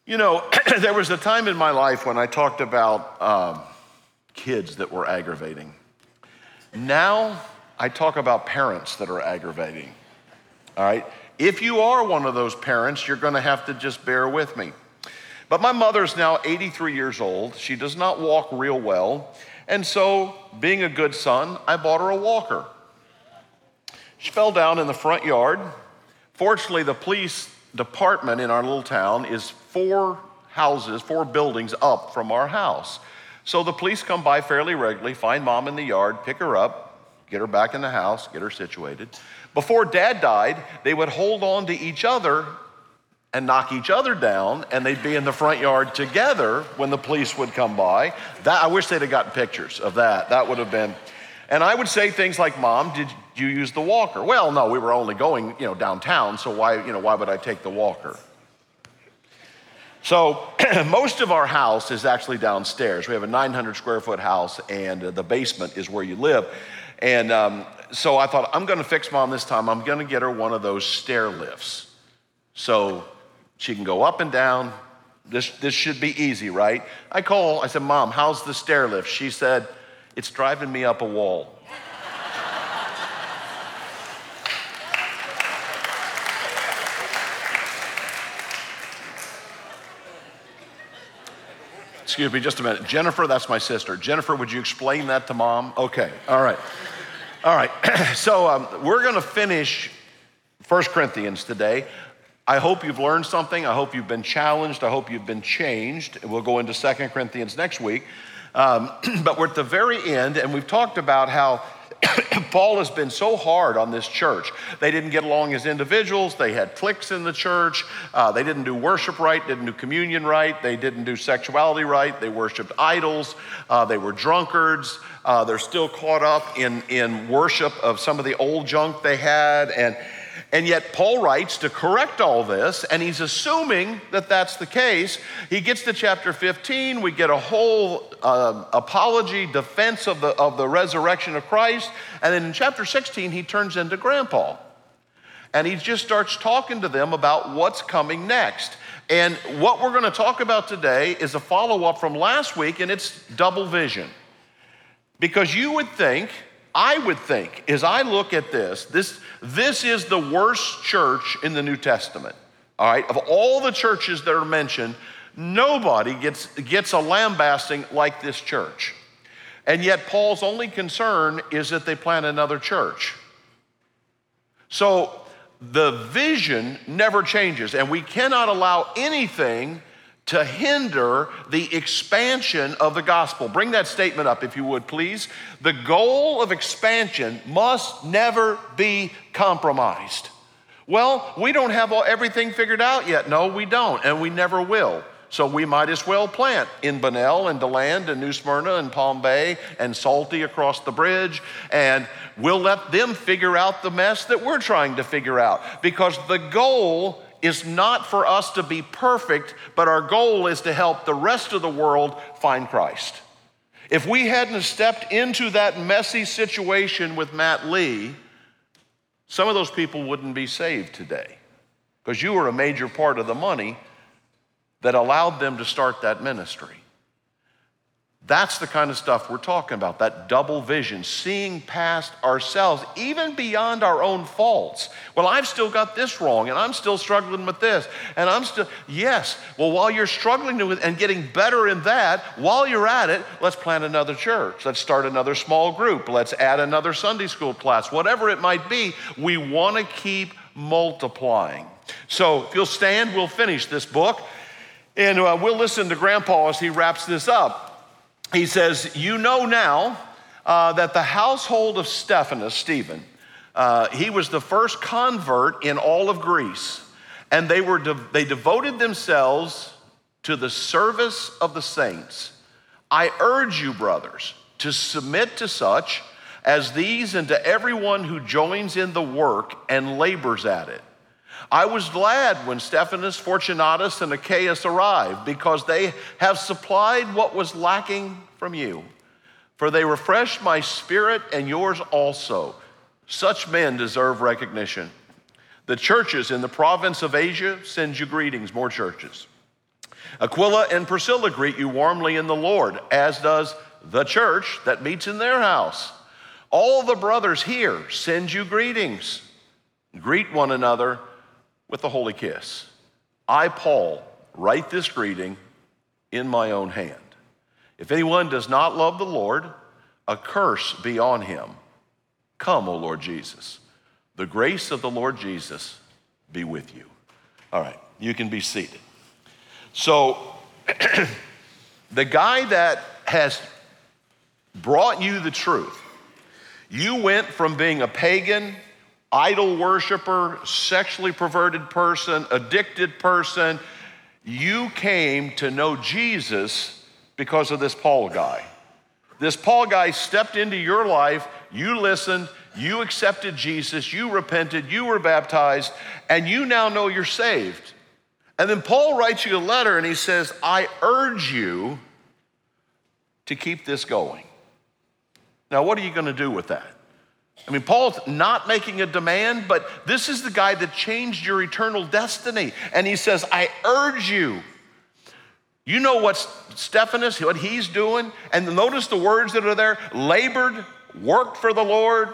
You know, there was a time in my life when I talked about kids that were aggravating. Now I talk about parents that are aggravating, all right? If you are one of those parents, you're gonna have to just bear with me. But my mother's now 83 years old. She does not walk real well. And so, being a good son, I bought her a walker. She fell down in the front yard. Fortunately, the police department in our little town is 4 buildings up from our house. So the police come by fairly regularly, find mom in the yard, pick her up, get her back in the house, get her situated. Before Dad died, they would hold on to each other and knock each other down, and they'd be in the front yard together when the police would come by. I wish they'd have gotten pictures of that. That would have been, and I would say things like, Mom, did you use the walker? Well, no, we were only going, downtown, so why would I take the walker? So most of our house is actually downstairs. We have a 900 square foot house, and the basement is where you live. And so I thought, I'm gonna fix Mom this time. I'm gonna get her one of those stair lifts. So she can go up and down. This should be easy, right? I said, Mom, how's the stair lift? She said, it's driving me up a wall. Excuse me just a minute. Jennifer, that's my sister. Jennifer, would you explain that to Mom? Okay, all right. So we're gonna finish 1 Corinthians today. I hope you've learned something. I hope you've been challenged. I hope you've been changed. We'll go into 2 Corinthians next week. But we're at the very end, and we've talked about how Paul has been so hard on this church. They didn't get along as individuals. They had cliques in the church. They didn't do worship right, didn't do communion right. They didn't do sexuality right. They worshiped idols. They were drunkards. They're still caught up in worship of some of the old junk they had. And yet Paul writes to correct all this, and he's assuming that that's the case. He gets to chapter 15, we get a whole apology, defense of the resurrection of Christ, and then in chapter 16, he turns into grandpa. And he just starts talking to them about what's coming next. And what we're gonna talk about today is a follow-up from last week, and it's double vision. Because I would think, as I look at this is the worst church in the New Testament, all right? Of all the churches that are mentioned, nobody gets a lambasting like this church. And yet Paul's only concern is that they plant another church. So the vision never changes, and we cannot allow anything to hinder the expansion of the gospel. Bring that statement up if you would, please. The goal of expansion must never be compromised. Well, we don't have everything figured out yet. No, we don't, and we never will. So we might as well plant in Bunnell and DeLand and New Smyrna and Palm Bay and Salty across the bridge, and we'll let them figure out the mess that we're trying to figure out, because the goal is not for us to be perfect, but our goal is to help the rest of the world find Christ. If we hadn't stepped into that messy situation with Matt Lee, some of those people wouldn't be saved today, because you were a major part of the money that allowed them to start that ministry. That's the kind of stuff we're talking about, that double vision, seeing past ourselves, even beyond our own faults. Well, I've still got this wrong, and I'm still struggling with this, and yes. Well, while you're struggling with and getting better in that, while you're at it, let's plant another church. Let's start another small group. Let's add another Sunday school class. Whatever it might be, we want to keep multiplying. So if you'll stand, we'll finish this book, and we'll listen to Grandpa as he wraps this up. He says, you know now that the household of Stephen, he was the first convert in all of Greece, and they devoted themselves to the service of the saints. I urge you, brothers, to submit to such as these and to everyone who joins in the work and labors at it. I was glad when Stephanas, Fortunatus, and Achaeus arrived, because they have supplied what was lacking from you. For they refreshed my spirit and yours also. Such men deserve recognition. The churches in the province of Asia send you greetings, more churches. Aquila and Priscilla greet you warmly in the Lord, as does the church that meets in their house. All the brothers here send you greetings. Greet one another with a holy kiss. I, Paul, write this greeting in my own hand. If anyone does not love the Lord, a curse be on him. Come, O Lord Jesus. The grace of the Lord Jesus be with you. All right, you can be seated. So, the guy that has brought you the truth, you went from being a pagan, idol worshiper, sexually perverted person, addicted person, you came to know Jesus because of this Paul guy. This Paul guy stepped into your life, you listened, you accepted Jesus, you repented, you were baptized, and you now know you're saved. And then Paul writes you a letter and he says, I urge you to keep this going. Now, what are you going to do with that? I mean, Paul's not making a demand, but this is the guy that changed your eternal destiny. And he says, I urge you. You know what Stephanus, what he's doing? And notice the words that are there, labored, worked for the Lord.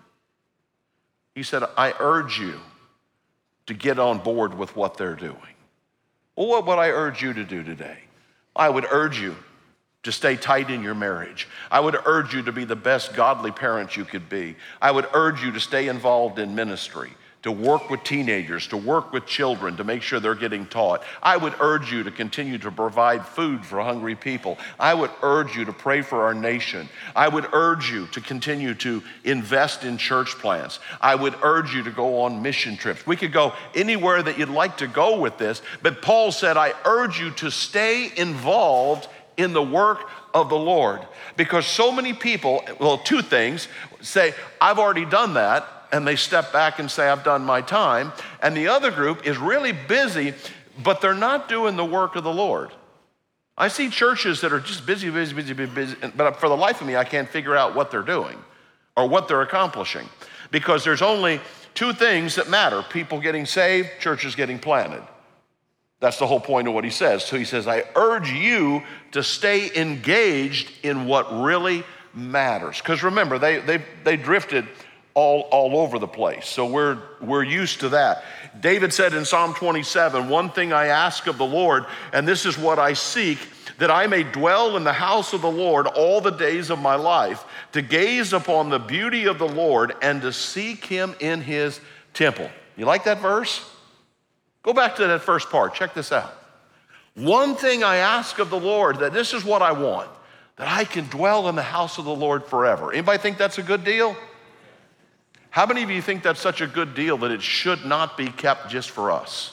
He said, I urge you to get on board with what they're doing. Well, what would I urge you to do today? I would urge you to stay tight in your marriage. I would urge you to be the best godly parent you could be. I would urge you to stay involved in ministry, to work with teenagers, to work with children, to make sure they're getting taught. I would urge you to continue to provide food for hungry people. I would urge you to pray for our nation. I would urge you to continue to invest in church plants. I would urge you to go on mission trips. We could go anywhere that you'd like to go with this, but Paul said, I urge you to stay involved in the work of the Lord. Because so many people, well, two things, say, I've already done that, and they step back and say, I've done my time. And the other group is really busy, but they're not doing the work of the Lord. I see churches that are just busy, but for the life of me, I can't figure out what they're doing or what they're accomplishing. Because there's only two things that matter: people getting saved, churches getting planted. That's the whole point of what he says. So he says, I urge you to stay engaged in what really matters. Because remember, they drifted all over the place. So we're used to that. David said in Psalm 27, one thing I ask of the Lord, and this is what I seek, that I may dwell in the house of the Lord all the days of my life, to gaze upon the beauty of the Lord and to seek him in his temple. You like that verse? Go back to that first part. Check this out. One thing I ask of the Lord, that this is what I want, that I can dwell in the house of the Lord forever. Anybody think that's a good deal? How many of you think that's such a good deal that it should not be kept just for us?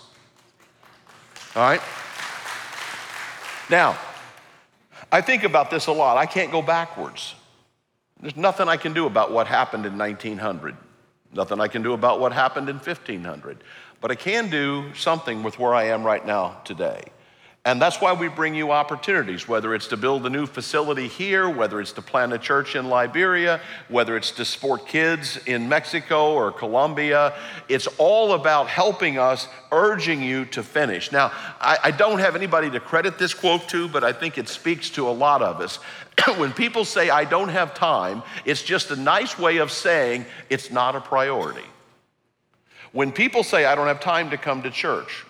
All right? Now, I think about this a lot. I can't go backwards. There's nothing I can do about what happened in 1900. Nothing I can do about what happened in 1500. But I can do something with where I am right now today. And that's why we bring you opportunities, whether it's to build a new facility here, whether it's to plant a church in Liberia, whether it's to support kids in Mexico or Colombia. It's all about helping us, urging you to finish. Now, I don't have anybody to credit this quote to, but I think it speaks to a lot of us. When people say, I don't have time, it's just a nice way of saying it's not a priority. When people say, I don't have time to come to church,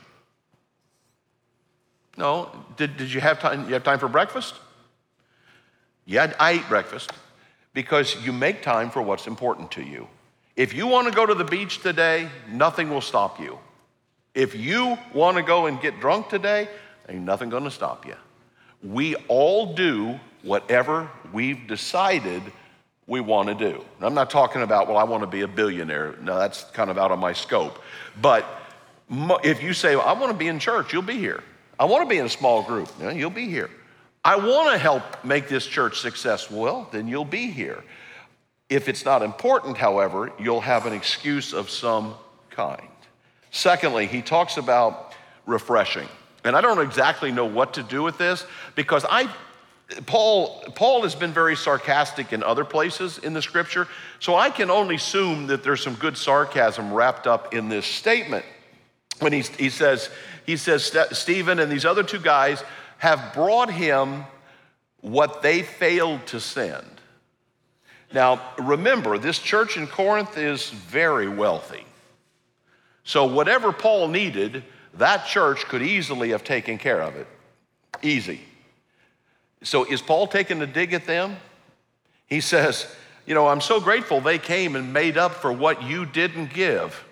no, did you have time? You have time for breakfast? Yeah, I eat breakfast because you make time for what's important to you. If you want to go to the beach today, nothing will stop you. If you want to go and get drunk today, ain't nothing going to stop you. We all do whatever we've decided we want to do. And I'm not talking about, well, I want to be a billionaire. No, that's kind of out of my scope. But if you say, well, I want to be in church, you'll be here. I want to be in a small group. You'll be here. I want to help make this church successful. Well, then you'll be here. If it's not important, however, you'll have an excuse of some kind. Secondly, he talks about refreshing. And I don't exactly know what to do with this because Paul has been very sarcastic in other places in the scripture, so I can only assume that there's some good sarcasm wrapped up in this statement. when he says, Stephen and these other two guys have brought him what they failed to send. Now, remember, this church in Corinth is very wealthy. So whatever Paul needed, that church could easily have taken care of it. Easy. So is Paul taking a dig at them? He says, I'm so grateful they came and made up for what you didn't give.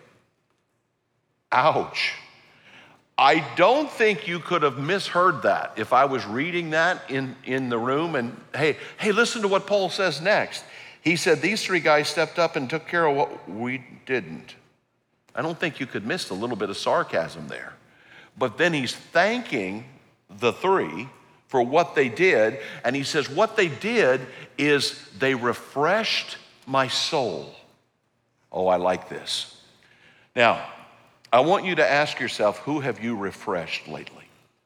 Ouch. I don't think you could have misheard that if I was reading that in the room. And hey, listen to what Paul says next. He said, these three guys stepped up and took care of what we didn't. I don't think you could miss a little bit of sarcasm there. But then he's thanking the three for what they did. And he says, what they did is they refreshed my soul. Oh, I like this. Now, I want you to ask yourself, who have you refreshed lately?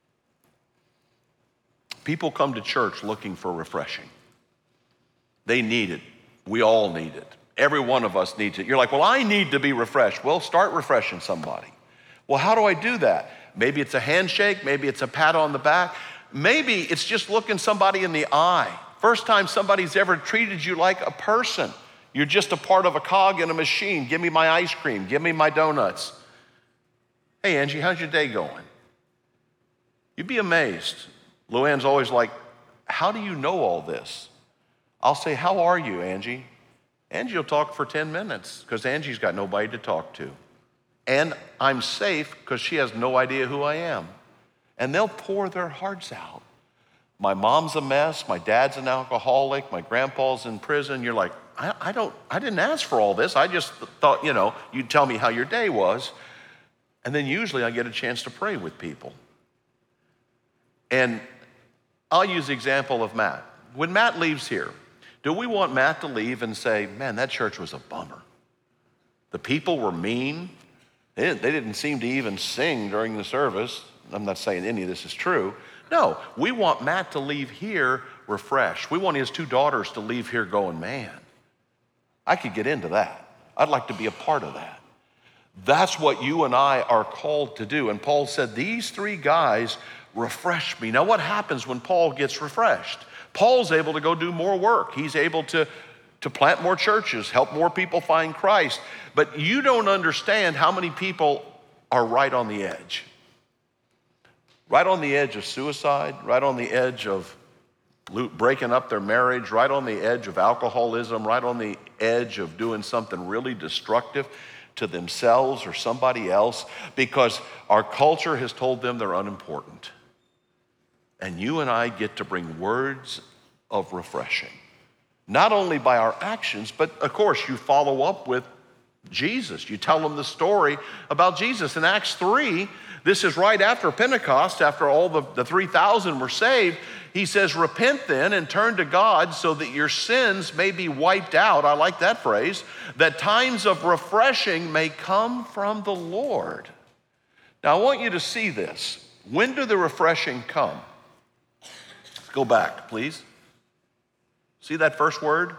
People come to church looking for refreshing. They need it. We all need it. Every one of us needs it. You're like, well, I need to be refreshed. Well, start refreshing somebody. Well, how do I do that? Maybe it's a handshake. Maybe it's a pat on the back. Maybe it's just looking somebody in the eye. First time somebody's ever treated you like a person. You're just a part of a cog in a machine. Give me my ice cream. Give me my donuts. Hey, Angie, how's your day going? You'd be amazed. Luann's always like, how do you know all this? I'll say, how are you, Angie? Angie will talk for 10 minutes because Angie's got nobody to talk to. And I'm safe because she has no idea who I am. And they'll pour their hearts out. My mom's a mess. My dad's an alcoholic. My grandpa's in prison. You're like, I didn't ask for all this. I just thought, you'd tell me how your day was. And then usually I get a chance to pray with people. And I'll use the example of Matt. When Matt leaves here, do we want Matt to leave and say, man, that church was a bummer? The people were mean. They didn't seem to even sing during the service. I'm not saying any of this is true. No, we want Matt to leave here refreshed. We want his two daughters to leave here going, man, I could get into that. I'd like to be a part of that. That's what you and I are called to do. And Paul said, these three guys refreshed me. Now, what happens when Paul gets refreshed? Paul's able to go do more work. He's able to plant more churches, help more people find Christ. But you don't understand how many people are right on the edge. Right on the edge of suicide, right on the edge of breaking up their marriage, right on the edge of alcoholism, right on the edge of doing something really destructive to themselves or somebody else because our culture has told them they're unimportant. And you and I get to bring words of refreshing, not only by our actions, but of course you follow up with Jesus. You tell them the story about Jesus. In Acts 3, this is right after Pentecost, after all the 3,000 were saved. He says, repent then and turn to God so that your sins may be wiped out. I like that phrase. That times of refreshing may come from the Lord. Now, I want you to see this. When do the refreshing come? Go back, please. See that first word?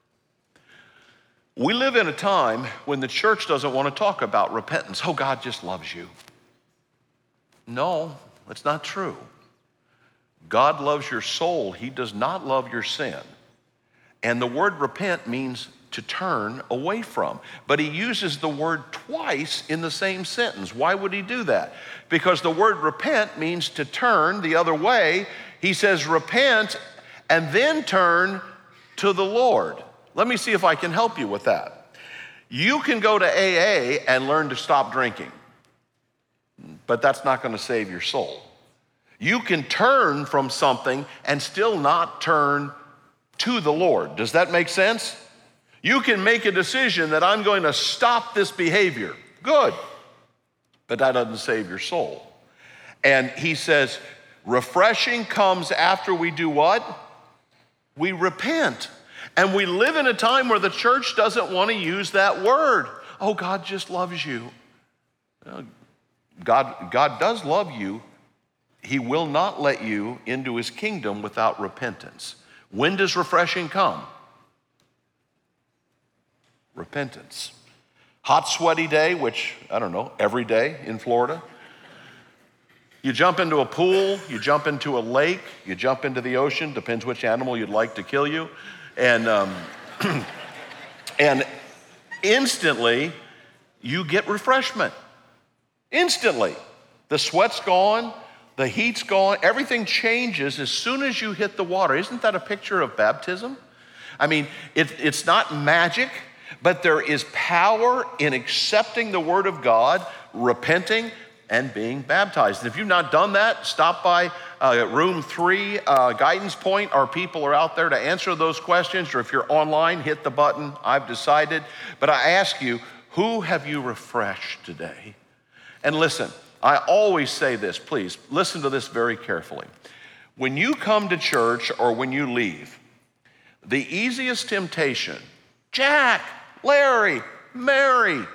We live in a time when the church doesn't want to talk about repentance. Oh, God just loves you. No, that's not true. God loves your soul. He does not love your sin. And the word repent means to turn away from. But he uses the word twice in the same sentence. Why would he do that? Because the word repent means to turn the other way. He says repent and then turn to the Lord. Let me see if I can help you with that. You can go to AA and learn to stop drinking, but that's not going to save your soul. You can turn from something and still not turn to the Lord. Does that make sense? You can make a decision that I'm going to stop this behavior. Good. But that doesn't save your soul. And he says, refreshing comes after we do what? We repent. And we live in a time where the church doesn't want to use that word. Oh, God just loves you. God does love you. He will not let you into his kingdom without repentance. When does refreshing come? Repentance. Hot, sweaty day, which, I don't know, every day in Florida. You jump into a pool, you jump into a lake, you jump into the ocean, depends which animal you'd like to kill you. And, and instantly, you get refreshment. Instantly. The sweat's gone, the heat's gone, everything changes as soon as you hit the water. Isn't that a picture of baptism? I mean, it's not magic, but there is power in accepting the word of God, repenting, and being baptized. And if you've not done that, stop by room 3, guidance point. Our people are out there to answer those questions. Or if you're online, hit the button, I've decided. But I ask you, who have you refreshed today? And listen, I always say this, please, listen to this very carefully. When you come to church or when you leave, the easiest temptation, Jack, Larry, Mary.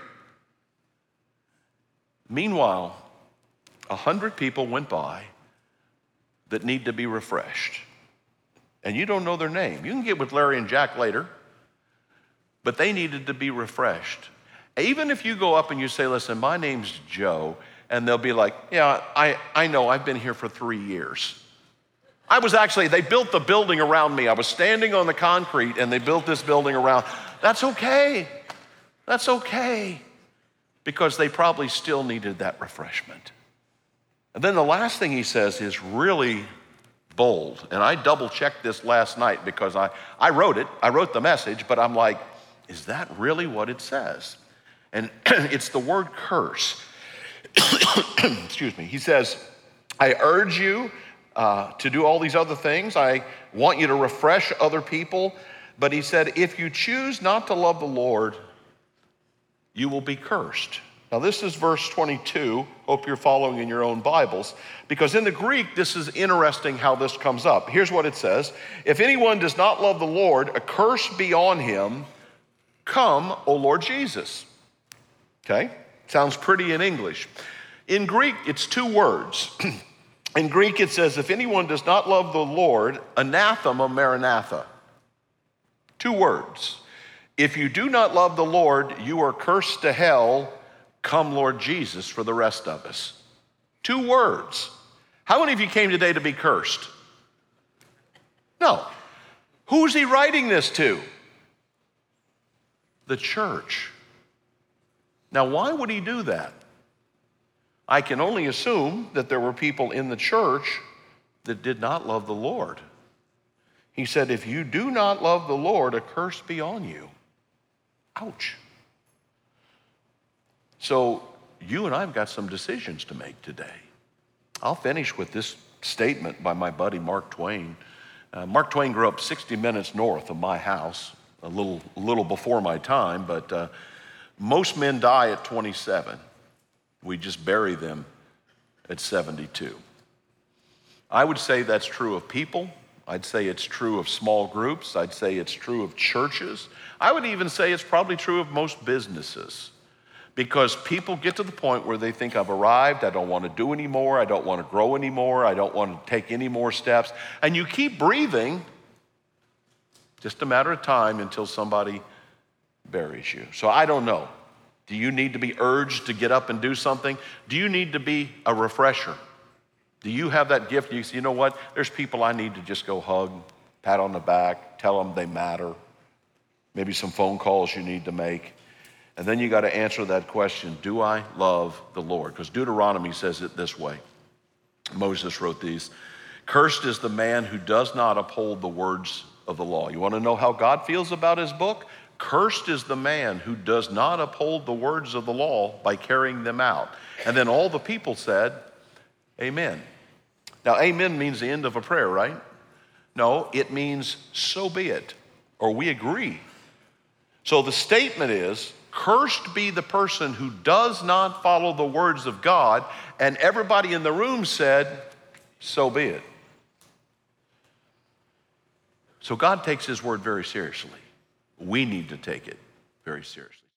Meanwhile, 100 people went by that need to be refreshed. And you don't know their name. You can get with Larry and Jack later, but they needed to be refreshed. Even if you go up and you say, listen, my name's Joe, and they'll be like, yeah, I know, I've been here for 3 years. They built the building around me. I was standing on the concrete and they built this building around. That's okay. That's okay. Because they probably still needed that refreshment. And then the last thing he says is really bold. And I double checked this last night because I wrote it. I wrote the message, but I'm like, is that really what it says? And it's the word curse. Excuse me. He says, I urge you to do all these other things. I want you to refresh other people. But he said, if you choose not to love the Lord, you will be cursed. Now this is verse 22. Hope you're following in your own Bibles. Because in the Greek, this is interesting how this comes up. Here's what it says. If anyone does not love the Lord, a curse be on him. Come, O Lord Jesus. Okay? Sounds pretty in English. In Greek, it's 2 words. In Greek, it says, if anyone does not love the Lord, anathema maranatha. 2 words. If you do not love the Lord, you are cursed to hell. Come, Lord Jesus, for the rest of us. 2 words. How many of you came today to be cursed? No. Who's he writing this to? The church. Now, why would he do that? I can only assume that there were people in the church that did not love the Lord. He said, if you do not love the Lord, a curse be on you. Ouch. So you and I have got some decisions to make today. I'll finish with this statement by my buddy Mark Twain. Mark Twain grew up 60 minutes north of my house, a little before my time, but most men die at 27. We just bury them at 72. I would say that's true of people. I'd say it's true of small groups. I'd say it's true of churches. I would even say it's probably true of most businesses. Because people get to the point where they think, I've arrived, I don't want to do anymore, I don't want to grow anymore, I don't want to take any more steps. And you keep breathing, just a matter of time until somebody buries you. So I don't know. Do you need to be urged to get up and do something? Do you need to be a refresher? Do you have that gift? You say, you know what? There's people I need to just go hug, pat on the back, tell them they matter. Maybe some phone calls you need to make. And then you got to answer that question, do I love the Lord? Because Deuteronomy says it this way. Moses wrote these. Cursed is the man who does not uphold the words of the law. You want to know how God feels about his book? Cursed is the man who does not uphold the words of the law by carrying them out. And then all the people said, amen. Now, amen means the end of a prayer, right? No, it means so be it, or we agree. So the statement is, cursed be the person who does not follow the words of God, and everybody in the room said, so be it. So God takes his word very seriously. We need to take it very seriously.